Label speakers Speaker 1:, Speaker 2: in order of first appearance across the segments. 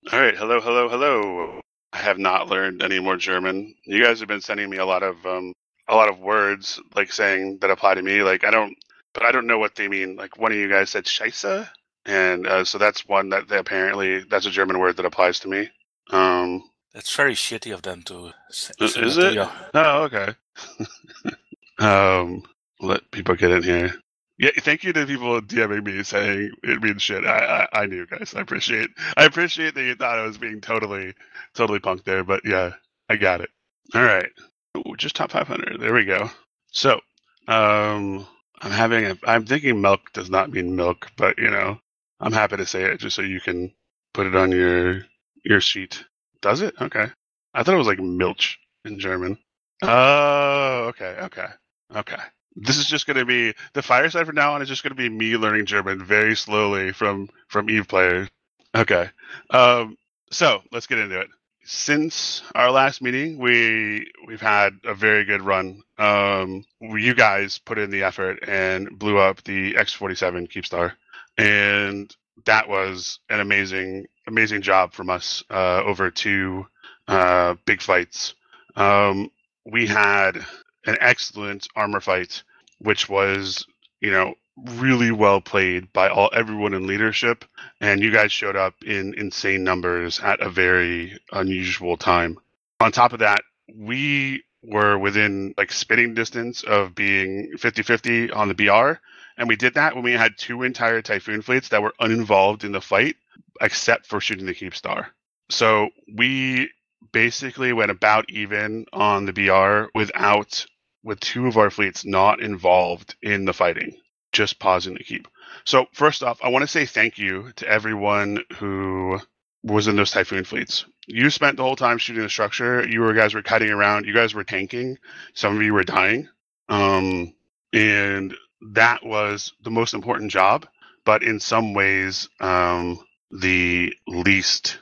Speaker 1: All right, hello, hello, hello. I have not learned any more German. You guys have been sending me a lot of words like saying that apply to me. But I don't know what they mean. Like one of you guys said Scheiße, and so that's one that they apparently that's a German word that applies to me. Um,
Speaker 2: That's very shitty of them to say
Speaker 1: is
Speaker 2: that to
Speaker 1: it?
Speaker 2: you.
Speaker 1: Oh, okay. Um, let people get in here. Yeah, thank you to people DMing me saying it means shit. I knew, guys. I appreciate that you thought I was being totally punked there, but yeah, I got it. All right. Ooh, just top 500. There we go. So, um, I'm thinking milk does not mean milk, but I'm happy to say it just so you can put it on your sheet. Does it? Okay. I thought it was like milch in German. Oh, okay. This is just going to be the fireside from now on. Is just going to be me learning German very slowly from Eve players. Okay. Um, so let's get into it. Since our last meeting, we've had a very good run. You guys put in the effort and blew up the X47 Keepstar, and that was an amazing job from us over two big fights. Um, we had an excellent armor fight, which was, really well played by everyone in leadership, and you guys showed up in insane numbers at a very unusual time. On top of that, we were within like spitting distance of being 50-50 on the BR, and we did that when we had two entire Typhoon fleets that were uninvolved in the fight, except for shooting the Keepstar. So we basically went about even on the BR with two of our fleets not involved in the fighting, just pausing the keep. So first off, I want to say thank you to everyone who was in those Typhoon fleets. You spent the whole time shooting the structure. Guys were cutting around. You guys were tanking. Some of you were dying. And that was the most important job, but in some ways, the least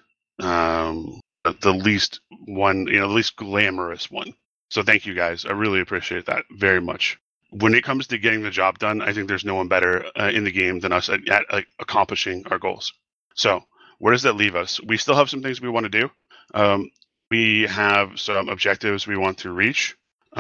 Speaker 1: the least one, the least glamorous one. So thank you guys. I really appreciate that very much. When it comes to getting the job done, I think there's no one better in the game than us at accomplishing our goals. So where does that leave us? We still have some things we want to do. We have some objectives we want to reach.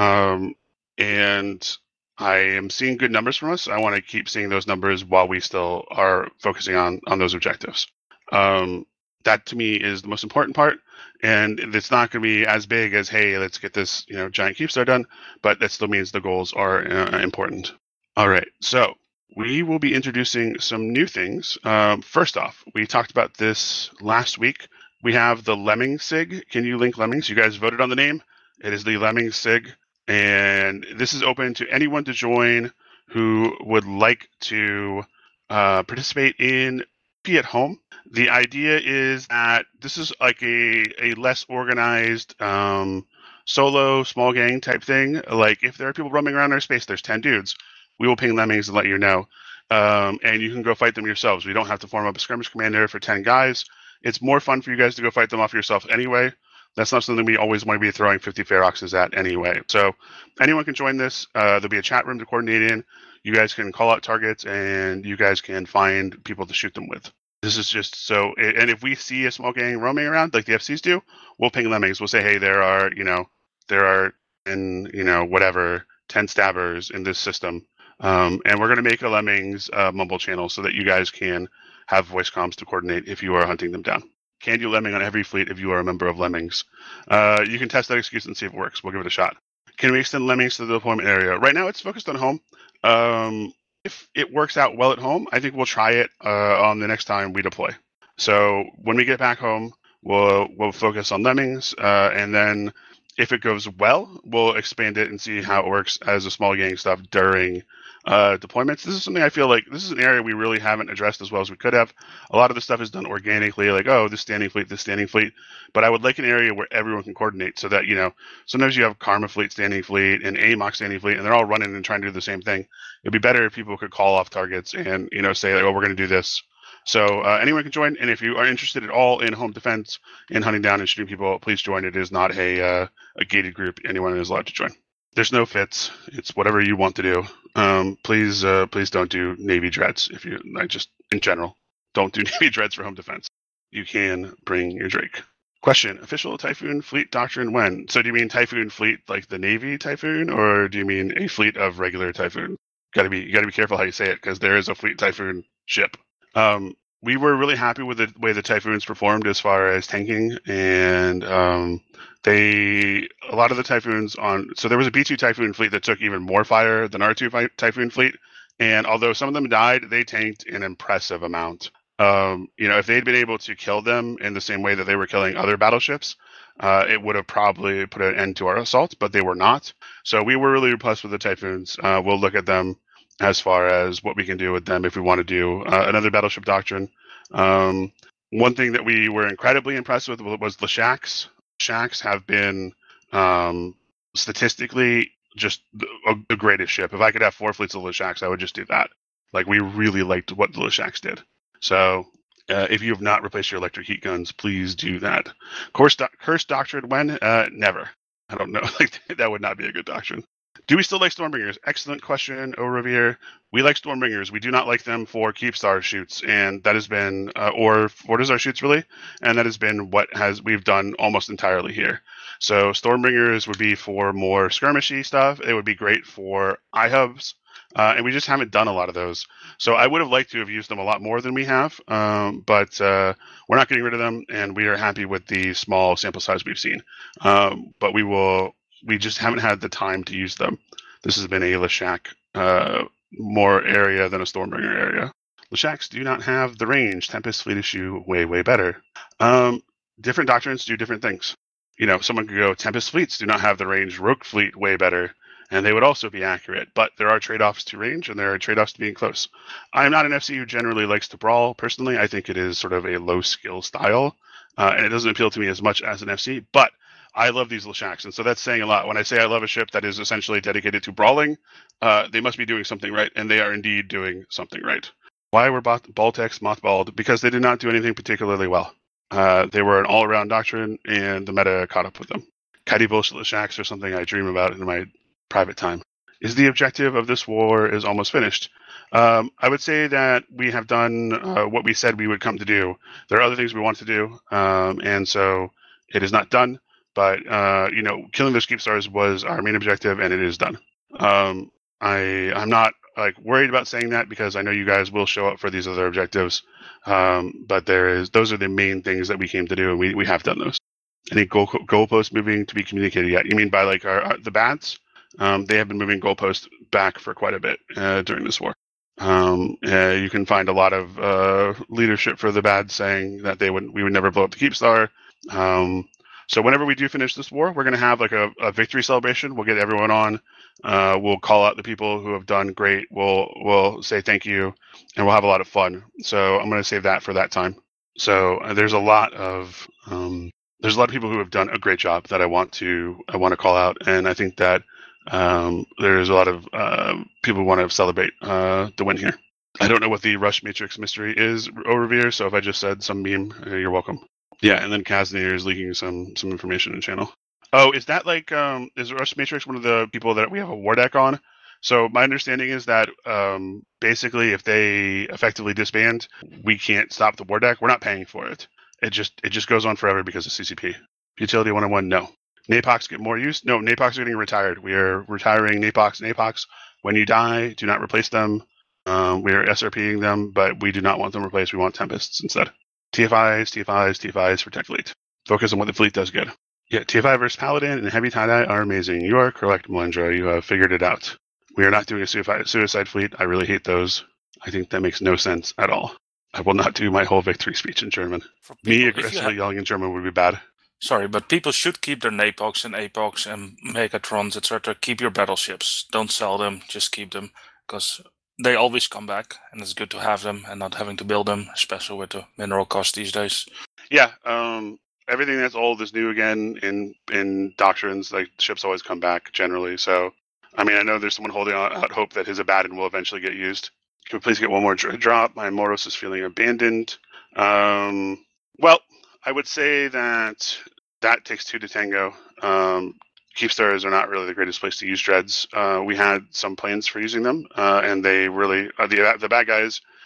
Speaker 1: And I am seeing good numbers from us. I want to keep seeing those numbers while we still are focusing on those objectives. That to me is the most important part, and it's not going to be as big as, hey, let's get this giant Keepstar done, but that still means the goals are important. All right, so we will be introducing some new things. First off, we talked about this last week. We have the Lemming Sig. Can you link Lemmings? You guys voted on the name. It is the Lemming Sig, and this is open to anyone to join who would like to participate in P at home. The idea is that this is like a less organized solo small gang type thing. Like if there are people roaming around our space, there's 10 dudes. We will ping Lemmings and let you know. And you can go fight them yourselves. We don't have to form up a skirmish commander for 10 guys. It's more fun for you guys to go fight them off yourself anyway. That's not something we always want to be throwing 50 Feroxes at anyway. So anyone can join this. There'll be a chat room to coordinate in. You guys can call out targets and you guys can find people to shoot them with. This is just so, and if we see a small gang roaming around like the FCs do, we'll ping Lemmings. We'll say, hey, there are 10, whatever, 10 stabbers in this system. And we're going to make a Lemmings mumble channel so that you guys can have voice comms to coordinate if you are hunting them down. Can do Lemming on every fleet if you are a member of Lemmings. You can test that excuse and see if it works. We'll give it a shot. Can we extend Lemmings to the deployment area? Right now, it's focused on home. If it works out well at home, I think we'll try it on the next time we deploy. So when we get back home, we'll focus on Lemmings, and then if it goes well, we'll expand it and see how it works as a small gang stuff during deployments. This is something I feel like this is an area we really haven't addressed as well as we could have. A lot of the stuff is done organically, like, oh, this standing fleet. But I would like an area where everyone can coordinate so that, sometimes you have Karma fleet, standing fleet, and AMOC standing fleet, and they're all running and trying to do the same thing. It'd be better if people could call off targets and, say, like, oh, we're going to do this. So anyone can join, and if you are interested at all in home defense and hunting down and shooting people, please join. It is not a gated group. Anyone is allowed to join. There's no fits. It's whatever you want to do. Please don't do Navy dreads. In general, don't do Navy dreads for home defense. you can bring your Drake. Question: official Typhoon fleet doctrine when? So do you mean Typhoon fleet like the Navy Typhoon, or do you mean a fleet of regular Typhoon? You gotta be careful how you say it, because there is a fleet Typhoon ship. We were really happy with the way the Typhoons performed as far as tanking, and a lot of the Typhoons so there was a B2 Typhoon fleet that took even more fire than our 2 Typhoon fleet, and although some of them died, they tanked an impressive amount. If they'd been able to kill them in the same way that they were killing other battleships, it would have probably put an end to our assault, but they were not. So we were really impressed with the Typhoons. We'll look at them as far as what we can do with them if we want to do another battleship doctrine. One thing that we were incredibly impressed with was the Shacks. Shacks have been statistically just the greatest ship. If I could have 4 fleets of Leshaks, I would just do that. Like, we really liked what the Leshaks did. So if you have not replaced your electric heat guns, please do that. Cursed doctrine when? Never. I don't know. Like, that would not be a good doctrine. Do we still like Stormbringers? Excellent question, O'Revere. We like Stormbringers. We do not like them for Keepstar shoots, and that has been, or Fortizar shoots really, and that has been what we've done almost entirely here. So Stormbringers would be for more skirmishy stuff. It would be great for iHubs, and we just haven't done a lot of those. So I would have liked to have used them a lot more than we have, but we're not getting rid of them, and we are happy with the small sample size we've seen. But we just haven't had the time to use them. This has been a Leshak more area than a Stormbringer area. Leshaks do not have the range. Tempest fleet issue way, way better. Different doctrines do different things. Someone could go, Tempest fleets do not have the range. Rogue fleet way better, and they would also be accurate. But there are trade-offs to range, and there are trade-offs to being close. I'm not an FC who generally likes to brawl. Personally, I think it is sort of a low-skill style, and it doesn't appeal to me as much as an FC. But I love these Leshaks, and so that's saying a lot. When I say I love a ship that is essentially dedicated to brawling, they must be doing something right, and they are indeed doing something right. Why were Baltecs mothballed? Because they did not do anything particularly well. They were an all-around doctrine, and the meta caught up with them. Kitey bullshit Leshaks are something I dream about in my private time. Is the objective of this war is almost finished? I would say that we have done what we said we would come to do. There are other things we want to do, and so it is not done. But killing those Keepstars was our main objective, and it is done. I'm not worried about saying that, because I know you guys will show up for these other objectives. But those are the main things that we came to do, and we have done those. Any goalposts moving to be communicated yet? You mean by the bats? They have been moving goalposts back for quite a bit during this war. You can find a lot of leadership for the bats saying that we would never blow up the Keepstar. So whenever we do finish this war, we're going to have a victory celebration. We'll get everyone on. We'll call out the people who have done great. We'll say thank you, and we'll have a lot of fun. So I'm going to save that for that time. So there's a lot of people who have done a great job that I want to call out, and I think that there's a lot of people who want to celebrate the win here. I don't know what the Rush Matrix mystery is, O'Revere, so if I just said some meme, you're welcome. Yeah, and then Kaznier is leaking some information in the channel. Oh, is that is Rush Matrix one of the people that we have a war deck on? So my understanding is that basically if they effectively disband, we can't stop the war deck. We're not paying for it. It just goes on forever because of CCP. Utility 101, no. Napox get more use? No, Napox are getting retired. We are retiring Napox. Napox, when you die, do not replace them. We are SRPing them, but we do not want them replaced. We want Tempests instead. TFIs for tech fleet. Focus on what the fleet does good. Yeah, TFI versus Paladin and Heavy Tie-Dye are amazing. You are correct, Melendra. You have figured it out. We are not doing a suicide fleet. I really hate those. I think that makes no sense at all. I will not do my whole victory speech in German. Me aggressively yelling in German would be bad.
Speaker 2: Sorry, but people should keep their Napox and Apox and Megatrons, etc. Keep your battleships. Don't sell them. Just keep them, because they always come back, and it's good to have them and not having to build them, especially with the mineral cost these days.
Speaker 1: Yeah, everything that's old is new again in doctrines. Like, ships always come back generally. So, I mean, I know there's someone holding out hope that his Abaddon will eventually get used. Can we please get one more drop? My Moros is feeling abandoned. Well, I would say that takes 2 to tango. Keepstars are not really the greatest place to use dreads. We had some plans for using them, and they really the bad guys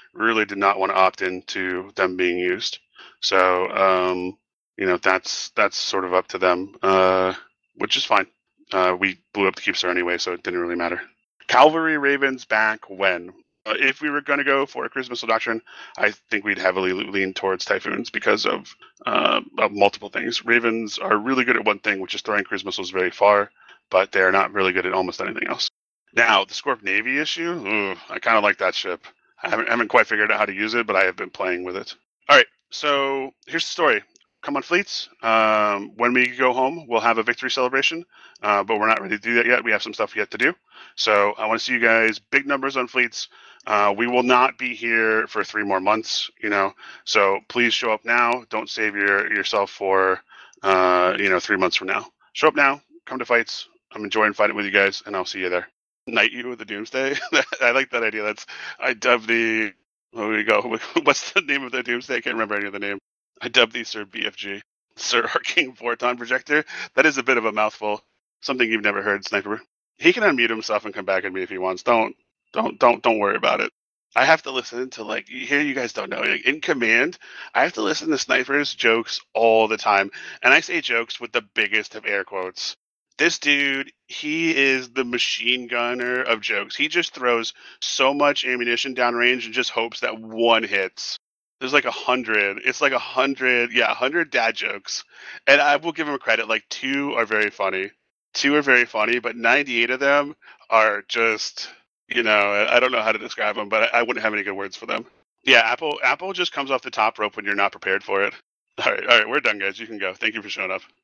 Speaker 1: really did not want to opt into them being used. So that's sort of up to them, which is fine. We blew up the Cubestar anyway, so it didn't really matter. Cavalry Ravens back when? If we were going to go for a Cruise Missile Doctrine, I think we'd heavily lean towards Typhoons because of multiple things. Ravens are really good at one thing, which is throwing cruise missiles very far, but they're not really good at almost anything else. Now, the Scorp Navy issue, I kind of like that ship. I haven't quite figured out how to use it, but I have been playing with it. All right, so here's the story. Come on, fleets. When we go home, we'll have a victory celebration, but we're not ready to do that yet. We have some stuff yet to do. So I want to see you guys, big numbers on fleets. We will not be here for 3 more months, so please show up now. Don't save yourself for 3 months from now. Show up now. Come to fights. I'm enjoying fighting with you guys, and I'll see you there. Knight you with the Doomsday. I like that idea. I dubbed the. Where we go? What's the name of the Doomsday? I can't remember any of the name. I dubbed the Sir BFG, Sir Arcane Photon Projector. That is a bit of a mouthful. Something you've never heard, Sniper. He can unmute himself and come back at me if he wants. Don't worry about it. I have to listen to here. You guys don't know. In command, I have to listen to Sniper's jokes all the time, and I say jokes with the biggest of air quotes. This dude, he is the machine gunner of jokes. He just throws so much ammunition downrange and just hopes that one hits. There's 100. It's 100. Yeah, 100 dad jokes, and I will give him credit. 2 are very funny. 2 are very funny, but 98 of them are just. I don't know how to describe them, but I wouldn't have any good words for them. Yeah, Apple just comes off the top rope when you're not prepared for it. All right, we're done, guys. You can go. Thank you for showing up.